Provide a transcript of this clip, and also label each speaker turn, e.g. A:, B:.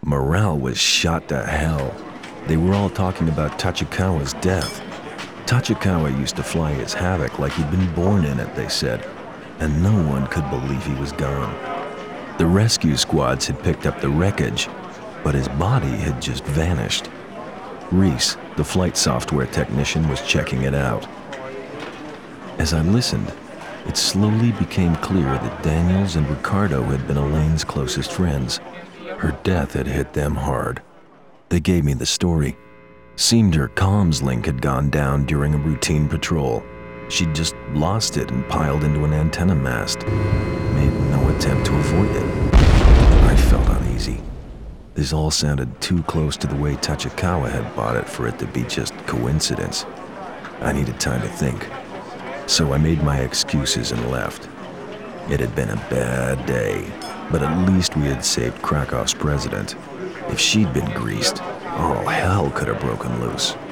A: Morale was shot to hell. They were all talking about Tachikawa's death. Tachikawa used to fly his Havoc like he'd been born in it, they said, and no one could believe he was gone. The rescue squads had picked up the wreckage, but his body had just vanished. Reese, the flight software technician, was checking it out. As I listened, it slowly became clear that Daniels and Ricardo had been Elaine's closest friends. Her death had hit them hard. They gave me the story. Seemed her comms link had gone down during a routine patrol. She'd just lost it and piled into an antenna mast. Made no attempt to avoid it. I felt uneasy. This all sounded too close to the way Tachikawa had bought it for it to be just coincidence. I needed time to think. So I made my excuses and left. It had been a bad day, but at least we had saved Krakow's president. If she'd been greased, all hell could have broken loose.